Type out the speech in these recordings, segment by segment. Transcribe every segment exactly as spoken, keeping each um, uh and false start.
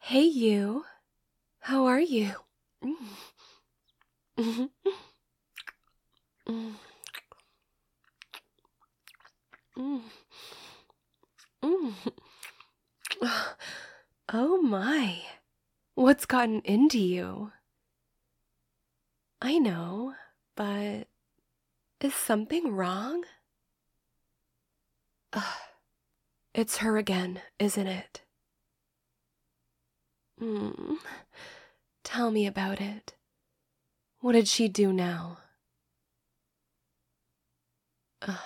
Hey, you. How are you? Mm. Mhm. Mm. Mm. Mm. Oh my. What's gotten into you? I know, but is something wrong? Ugh. It's her again, isn't it? Mm. Tell me about it. What did she do now? Ugh.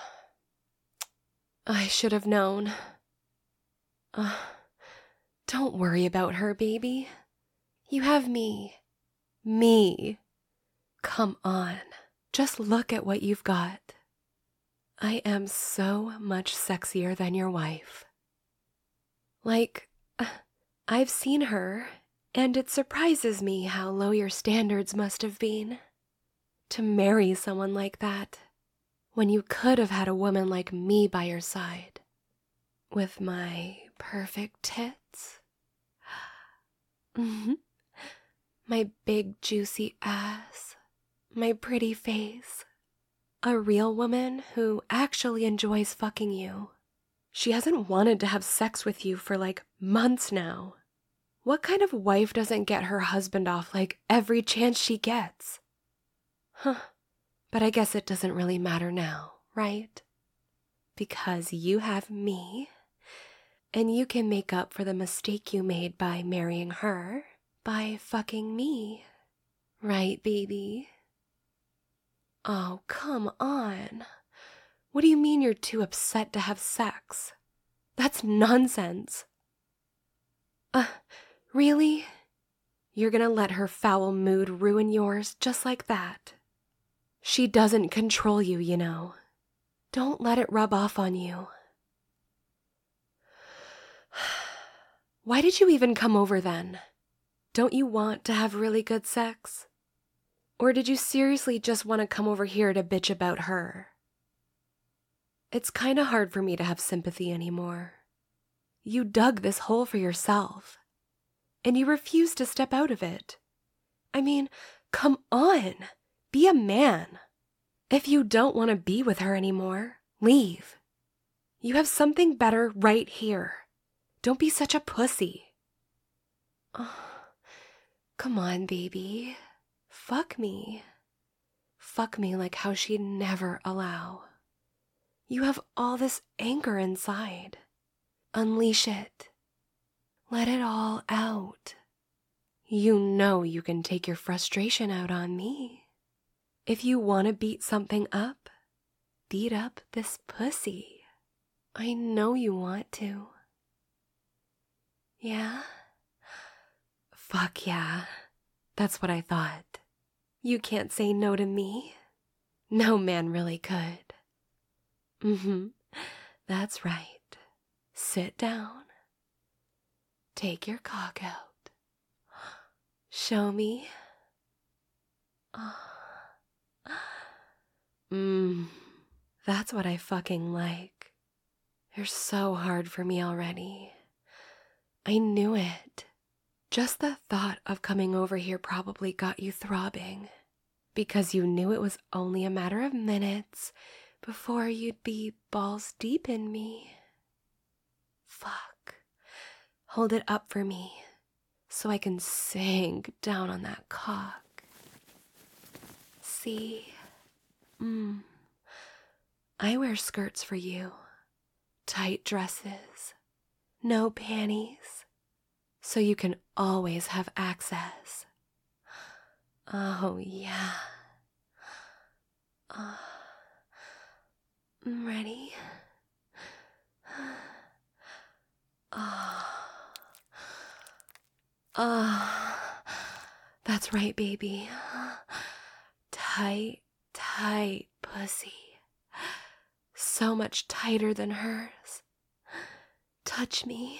I should have known. Ugh. Don't worry about her, baby. You have me. Me. Come on. Just look at what you've got. I am so much sexier than your wife. Like, I've seen her, and it surprises me how low your standards must have been. To marry someone like that, when you could have had a woman like me by your side. With my perfect tits. Mm-hmm. My big juicy ass. My pretty face. A real woman who actually enjoys fucking you. She hasn't wanted to have sex with you for like months now. What kind of wife doesn't get her husband off like every chance she gets? Huh. But I guess it doesn't really matter now, right? Because you have me, and you can make up for the mistake you made by marrying her by fucking me. Right, baby? Oh, come on. What do you mean you're too upset to have sex? That's nonsense. Uh, really? You're gonna let her foul mood ruin yours just like that? She doesn't control you, you know. Don't let it rub off on you. Why did you even come over then? Don't you want to have really good sex? Or did you seriously just want to come over here to bitch about her? It's kinda hard for me to have sympathy anymore. You dug this hole for yourself, and you refuse to step out of it. I mean, come on, be a man. If you don't want to be with her anymore, leave. You have something better right here. Don't be such a pussy. Oh, come on, baby. Fuck me. Fuck me like how she'd never allow. You have all this anger inside. Unleash it. Let it all out. You know you can take your frustration out on me. If you want to beat something up, beat up this pussy. I know you want to. Yeah? Fuck yeah. That's what I thought. You can't say no to me. No man really could. Mm-hmm. That's right. Sit down. Take your cock out. Show me. Mmm. That's what I fucking like. You're so hard for me already. I knew it. Just the thought of coming over here probably got you throbbing. Because you knew it was only a matter of minutes before you'd be balls deep in me. Fuck. Hold it up for me so I can sink down on that cock. See? Mmm. I wear skirts for you. Tight dresses. No panties. So you can always have access. Oh, yeah. Uh, ready? Ah. Ah. That's right, baby. Tight, tight pussy. So much tighter than hers. Touch me.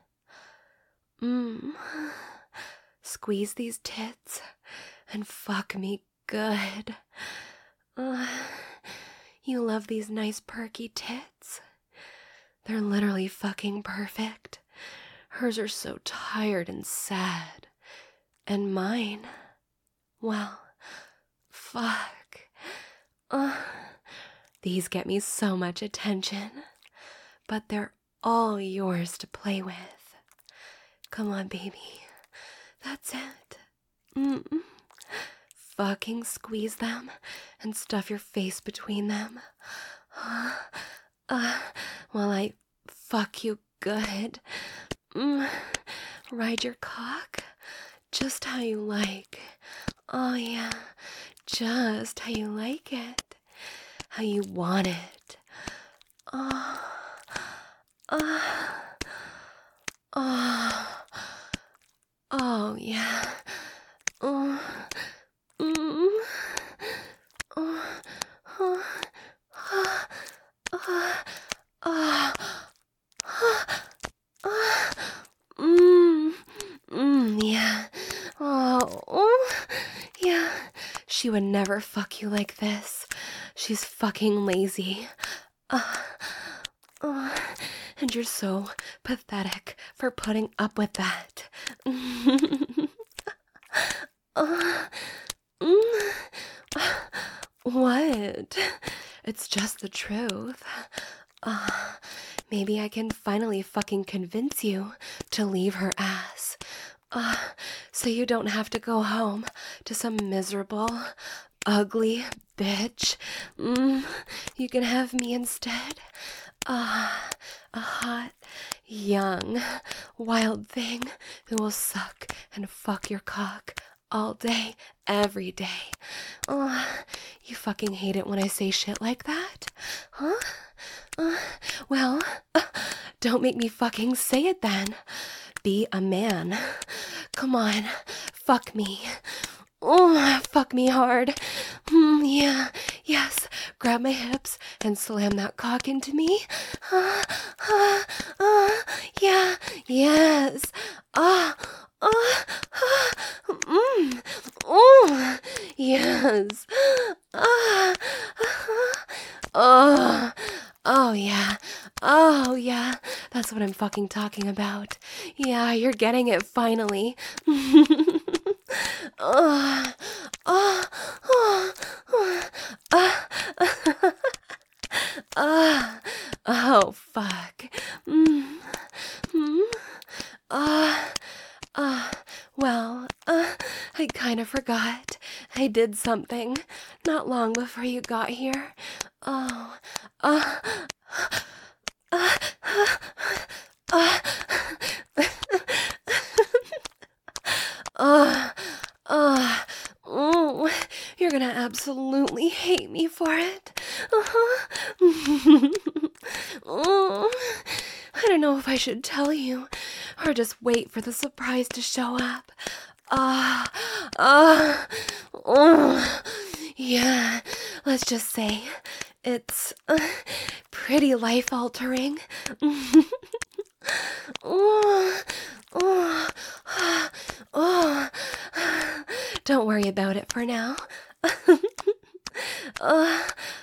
Mmm. Squeeze these tits and fuck me good. Uh, you love these nice perky tits? They're literally fucking perfect. Hers are so tired and sad. And mine, well, fuck. Uh, these get me so much attention. But they're all yours to play with. Come on, baby. That's it. Mm-mm. Fucking squeeze them and stuff your face between them. Uh, uh, while I fuck you good. Mm. Ride your cock just how you like. Oh yeah, just how you like it. How you want it. Oh, oh, oh, oh yeah. Oh. Mm. Oh, oh, oh, oh, oh, oh, mm, mm, yeah. Oh, oh, yeah. She would never fuck you like this. She's fucking lazy. Uh, uh, and you're so pathetic for putting up with that. uh, Mm. What? It's just the truth. Uh, maybe I can finally fucking convince you to leave her ass. Uh, so you don't have to go home to some miserable, ugly bitch. Mm, you can have me instead. Uh, a hot, young, wild thing who will suck and fuck your cock all day, every day. Oh, you fucking hate it when I say shit like that? Huh? Uh, well, uh, don't make me fucking say it then. Be a man. Come on, fuck me. Oh, fuck me hard. Mm, yeah, yes. Grab my hips and slam that cock into me. Uh, uh, uh, yeah, yes. Ah, uh, uh, uh, mm, oh, yes. Ah, uh, oh, oh, yeah. Oh, yeah. That's what I'm fucking talking about. Yeah, you're getting it finally. Oh, oh, oh, oh, uh, uh, oh, fuck. Mm, mm, uh, uh, well, uh, I kind of forgot. I did something not long before you got here. Oh, uh, uh, uh, uh, uh, oh, you're gonna absolutely hate me for it. Uh-huh. Oh, I don't know if I should tell you or just wait for the surprise to show up. Ah, uh, ah, uh, oh, yeah, let's just say it's uh, pretty life-altering. Oh, oh, oh, don't worry about it for now. uh,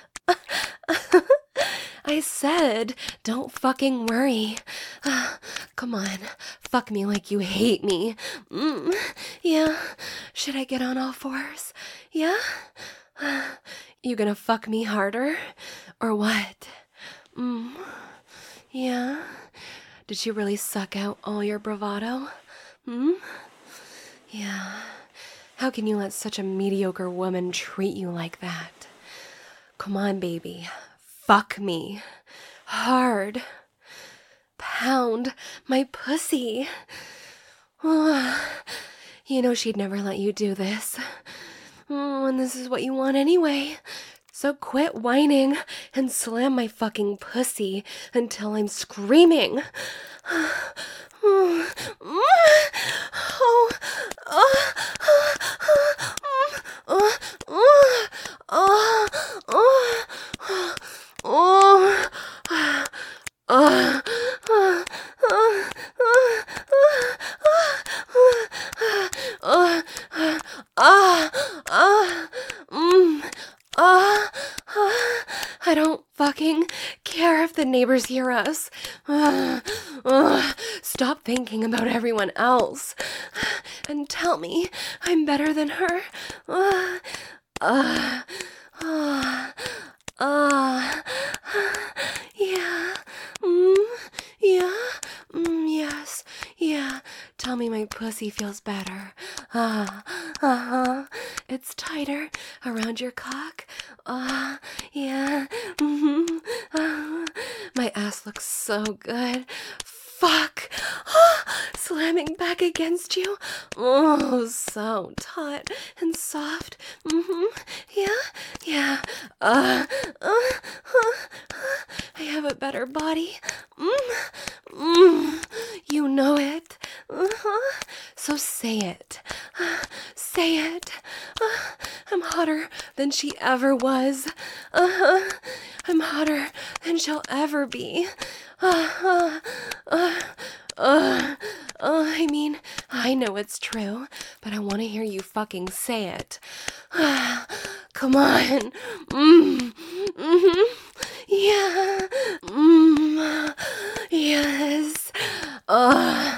I said, don't fucking worry. Come on, fuck me like you hate me. Mm, yeah, should I get on all fours? Yeah? You gonna fuck me harder? Or what? Mm, yeah? Did she really suck out all your bravado? Hmm? Yeah. How can you let such a mediocre woman treat you like that? Come on, baby. Fuck me. Hard. Pound my pussy. Oh, you know she'd never let you do this. Oh, and this is what you want anyway. So quit whining and slam my fucking pussy until I'm screaming. Oh, oh, oh, oh, oh, oh, oh, oh, oh, I don't fucking care if the neighbors hear us. Stop thinking talking about everyone else and tell me I'm better than her. Uh, uh, uh, uh, yeah, mm, yeah, mm, yes, yeah. Tell me my pussy feels better. Ah, uh, uh-huh. It's tighter around your cock. Ah, uh, yeah, mm-hmm. Uh, my ass looks so good. Fuck! Slamming back against you. Oh, so taut and soft. Mm-hmm. Yeah, yeah. Uh, uh, uh, uh, I have a better body. Mm, mm, you know it. Uh-huh. So say it. Uh, say it. Uh, I'm hotter than she ever was. Uh-huh. I'm hotter than she'll ever be. Uh-huh. Uh, uh, uh, I mean, I know it's true, but I want to hear you fucking say it. Uh, come on. Mm, mm-hmm. Yeah. Mm, yes. Uh,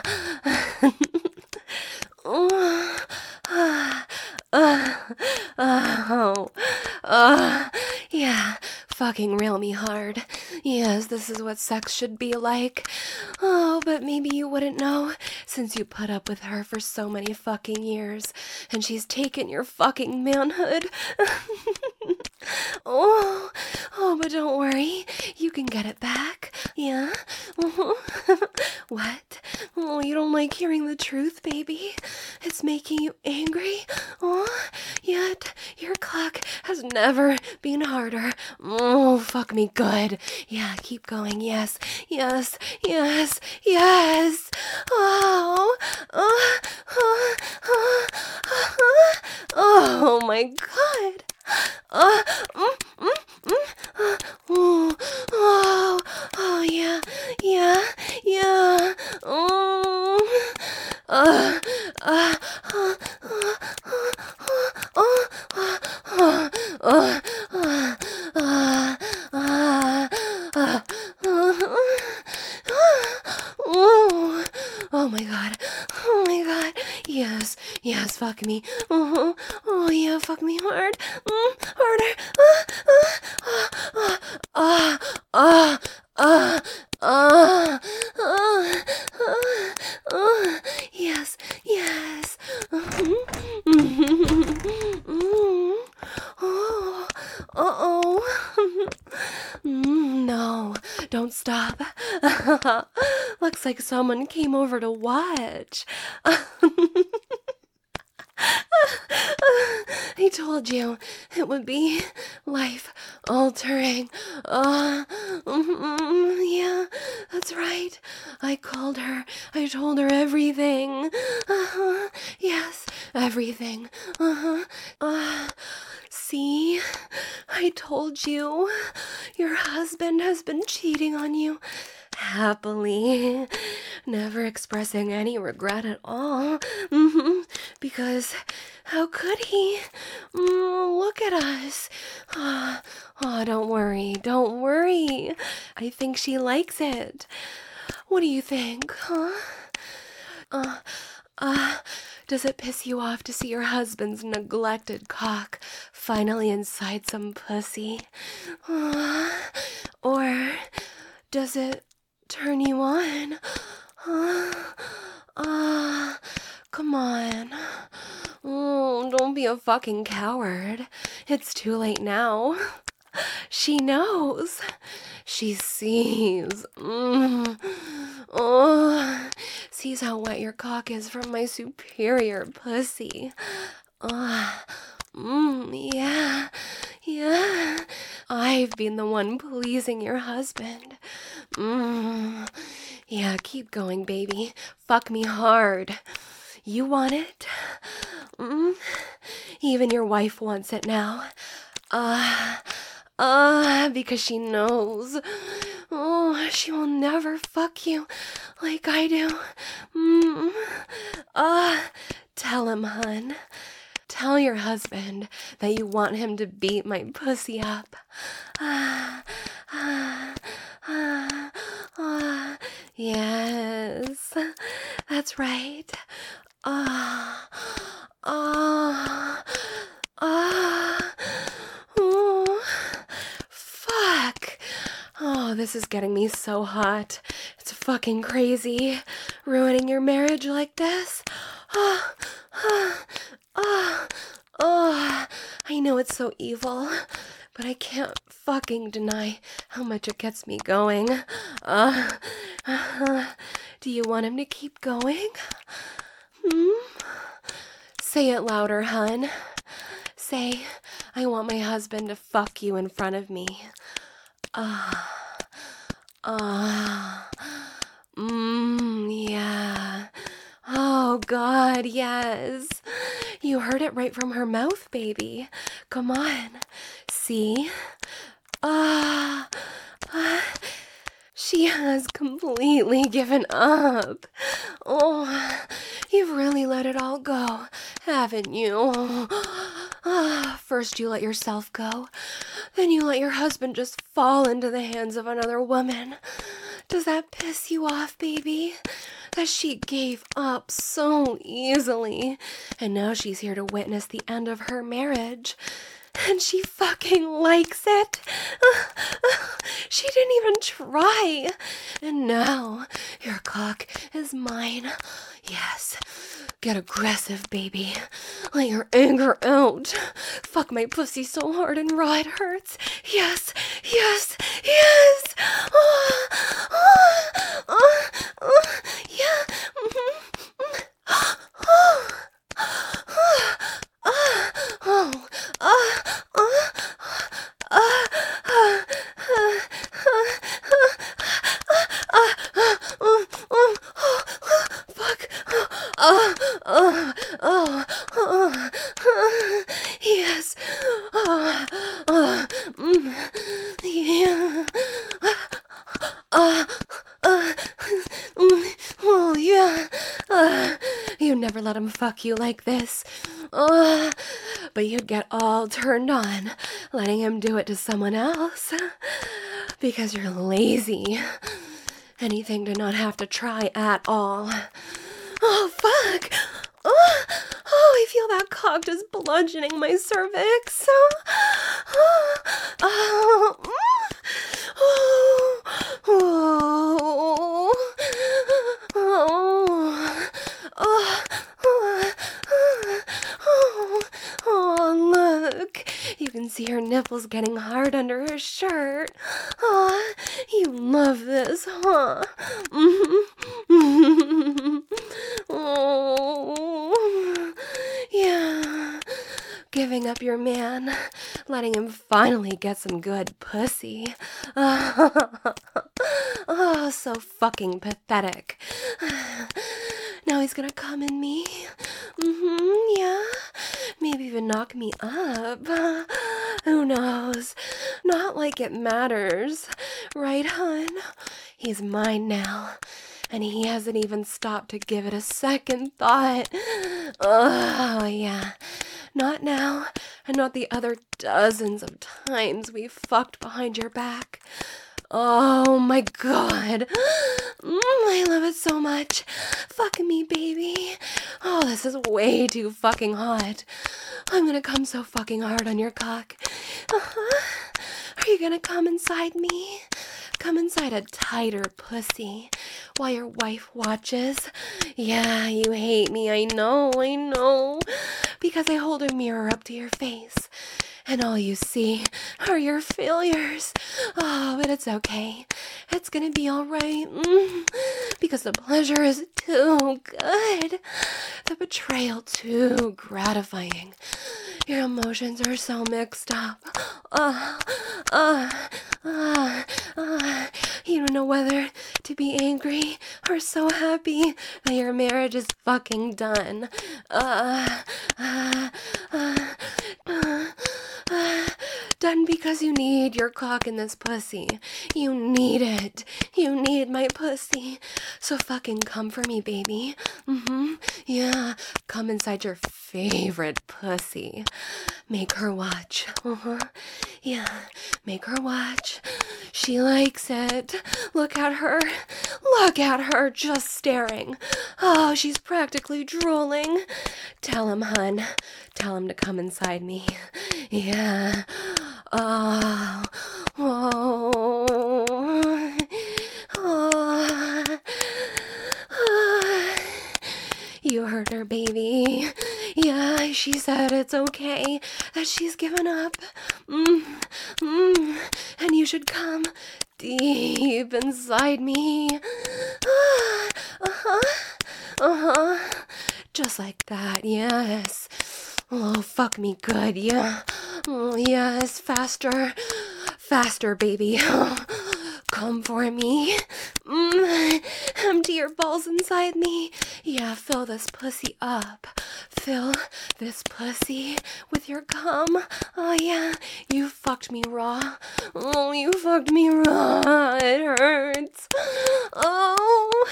uh, uh, uh, oh, uh, yeah. Fucking rail me hard. Yes, this is what sex should be like. Oh, but maybe you wouldn't know, since you put up with her for so many fucking years, and she's taken your fucking manhood. oh, oh, but don't worry, you can get it back. Yeah? Uh-huh. What? Oh, you don't like hearing the truth, baby? It's making you angry? Oh, yet your cock has never been harder. Oh, fuck me good. Yeah, keep going. Yes, yes, yes, yes. Oh, oh, oh, oh, oh, oh my God. Uh, mm, mm, mm, uh, oh, oh, oh, yeah, yeah, yeah. Oh, uh, uh, uh, uh, uh, uh, uh, uh, uh, uh, uh, uh, uh, oh, oh my God, oh my God, yes, yes, fuck me, uh-huh. Oh yeah, fuck me hard, mm, harder, uh, uh, uh, uh, uh, uh, uh, uh, uh, yes, yes, uh-huh. mm, oh, uh-oh, mm, no, don't stop. Looks like someone came over to watch. I told you it would be life-altering. Uh, mm, yeah, that's right. I called her. I told her everything. Uh-huh. Yes, everything. Uh-huh. Uh, see? I told you. Your husband has been cheating on you. Happily, never expressing any regret at all, mm-hmm. Because how could he? Mm, look at us. Oh, oh, don't worry, don't worry. I think she likes it. What do you think, huh? Uh, uh, does it piss you off to see your husband's neglected cock finally inside some pussy? Uh, or does it turn you on? Uh, uh, come on. Oh, don't be a fucking coward. It's too late now. She knows. She sees. Mm. Oh, sees how wet your cock is from my superior pussy. Ah, uh, mm, yeah, yeah. I've been the one pleasing your husband. Mm, yeah, keep going, baby. Fuck me hard. You want it? Mm, even your wife wants it now. Ah, uh, ah, uh, because she knows. Oh, she will never fuck you like I do. Mm, ah, uh, tell him, hun. Tell your husband that you want him to beat my pussy up. Ah, ah, ah, ah. Yes, That's right. Ah, ah, ah. Oh, fuck. Oh, this is getting me so hot. It's fucking crazy. Ruining your marriage like this. Ah, ah, ah, ah. I know it's so evil, but I can't fucking deny how much it gets me going. Uh, uh, do you want him to keep going? Hmm? Say it louder, hun. Say, I want my husband to fuck you in front of me. Ah. Ah. Mmm, yeah. Oh, God, yes. You heard it right from her mouth, baby. Come on. See? Ah. Ah. She has completely given up. Oh, you've really let it all go, haven't you? Ah, first you let yourself go, then you let your husband just fall into the hands of another woman. Does that piss you off, baby? That she gave up so easily, and now she's here to witness the end of her marriage. And she fucking likes it. She didn't even try. And now your cock is mine. Yes. Get aggressive, baby. Let your anger out. Fuck my pussy so hard and raw it hurts. Yes, yes, yes. Oh, oh, oh, oh, yeah. Mm-hmm. Oh, oh, oh, oh, oh, oh, oh, fuck. Oh, oh, oh, oh, yes. Oh, oh, mm, yeah. Uh, uh, mm, oh, yeah. Uh, you never let him fuck you like this. Uh, but you'd get all turned on letting him do it to someone else because you're lazy. Anything to not have to try at all. Oh, fuck. Oh, oh, I feel that cock just bludgeoning my cervix. Oh, oh, oh, oh, oh, oh, oh, oh, oh, look. You can see her nipples getting hard under her shirt. Oh, you love this, huh? Mm-hmm. Oh, yeah. Giving up your man, letting him finally get some good pussy. Oh, so fucking pathetic. Now he's gonna come in me. Mm-hmm, yeah. Maybe even knock me up. Who knows? Not like it matters. Right, hun? He's mine now. And he hasn't even stopped to give it a second thought. Oh, yeah. Not now, and not the other dozens of times we fucked behind your back. Oh my god. Mm, I love it so much. Fuck me, baby. Oh, this is way too fucking hot. I'm gonna come so fucking hard on your cock. Uh-huh. Are you gonna come inside me? Come inside a tighter pussy while your wife watches. Yeah, you hate me. I know, I know. Because I hold a mirror up to your face. And all you see are your failures. Oh, but it's okay. It's gonna be alright. Mm, because the pleasure is too good. The betrayal too gratifying. Your emotions are so mixed up. Uh, uh, uh, uh. You don't know whether to be angry or so happy that your marriage is fucking done. Uh, uh, uh, uh. Done because you need your cock in this pussy. You need it. You need my pussy. So fucking come for me, baby. Mm-hmm. Yeah. Come inside your favorite pussy. Make her watch. Uh-huh. Yeah. Make her watch. She likes it. Look at her. Look at her just staring. Oh, she's practically drooling. Tell him, hun. Tell him to come inside me. Yeah. Oh. Oh. Oh. Oh. You heard her, baby. Yeah, she said it's okay, that she's given up. Mm, mm, and you should come deep inside me. Ah, uh-huh, uh-huh. Just like that, yes. Oh, fuck me good, yeah. Oh, yes, faster. Faster, baby. Come for me. Mm, empty your balls inside me. Yeah, fill this pussy up. Fill this pussy with your cum. Oh, yeah, you fucked me raw. Oh, you fucked me raw. It hurts. Oh.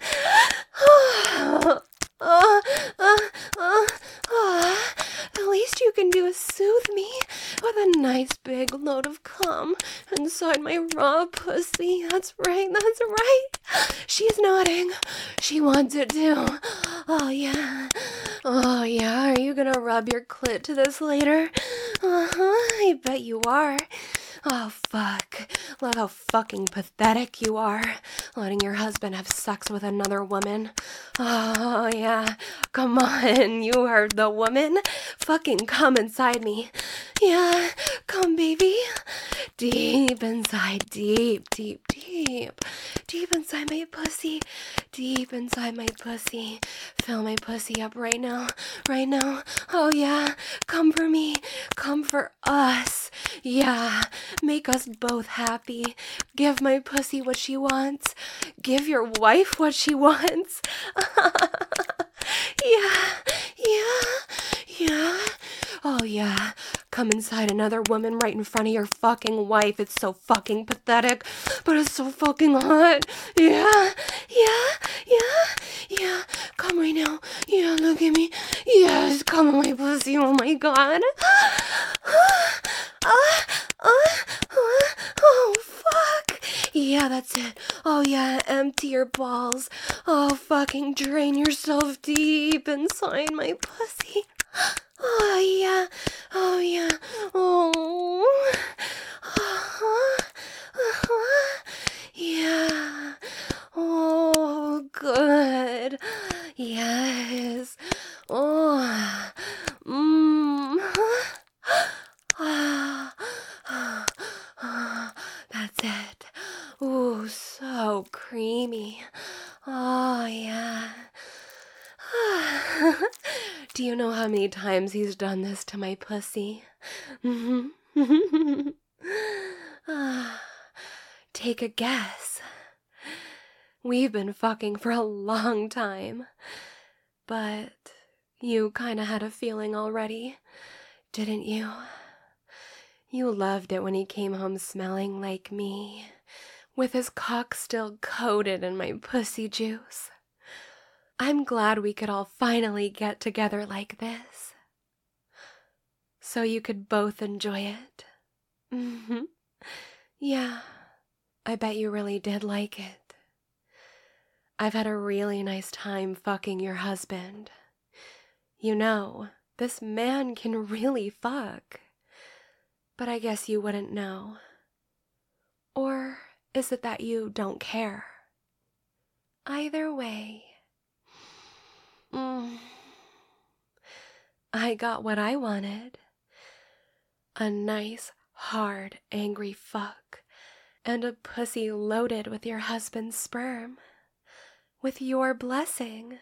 Oh. Uh, uh, uh, uh. The least you can do is soothe me with a nice big load of cum inside my raw pussy. That's right, that's right. She's nodding. She wants it too. Oh, yeah. Oh, yeah. Are you gonna rub your clit to this later? Uh-huh. I bet you are. Oh, fuck. Look how fucking pathetic you are, letting your husband have sex with another woman. Oh, yeah. Come on, you heard the woman. Fucking come inside me. Yeah, come, baby. Deep inside, deep, deep, deep. Deep inside my pussy. Deep inside my pussy. Fill my pussy up right now. Right now. Oh, yeah. Come for me. Come for us. Yeah. Make us both happy. Give my pussy what she wants. Give your wife what she wants. Yeah. Yeah. Yeah. Oh, yeah. Come inside another woman right in front of your fucking wife. It's so fucking pathetic, but it's so fucking hot. Yeah. Yeah. Yeah. Yeah. Come right now. Yeah, look at me. Yes, come on my pussy. Oh, my God. uh, uh, uh, oh, fuck. Yeah, that's it. Oh, yeah, empty your balls. Oh, fucking drain yourself deep inside my pussy. Oh, yeah. Oh, yeah. Oh. Uh-huh. Uh-huh. Yeah. Oh, good. Yes. Oh. Mmm. That's it. Ooh, so creamy. Oh, yeah. Do you know how many times he's done this to my pussy? Mm-hmm. Take a guess. We've been fucking for a long time, but you kind of had a feeling already, didn't you? You loved it when he came home smelling like me, with his cock still coated in my pussy juice. I'm glad we could all finally get together like this, so you could both enjoy it. Mm-hmm. Yeah, I bet you really did like it. I've had a really nice time fucking your husband. You know, this man can really fuck. But I guess you wouldn't know. Or is it that you don't care? Either way. Mm, I got what I wanted. A nice, hard, angry fuck. And a pussy loaded with your husband's sperm. With your blessing.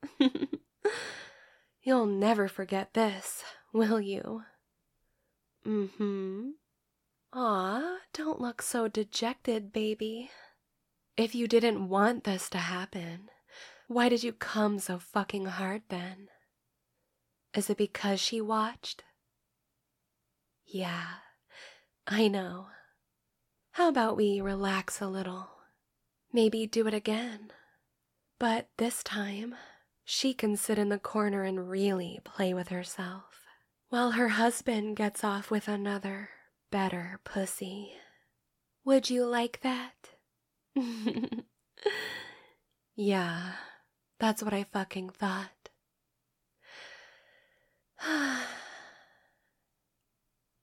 You'll never forget this, will you? Mm-hmm. Aw, don't look so dejected, baby. If you didn't want this to happen, why did you come so fucking hard then? Is it because she watched? Yeah, I know. How about we relax a little? Maybe do it again. But this time, she can sit in the corner and really play with herself, while her husband gets off with another, better pussy. Would you like that? Yeah, that's what I fucking thought.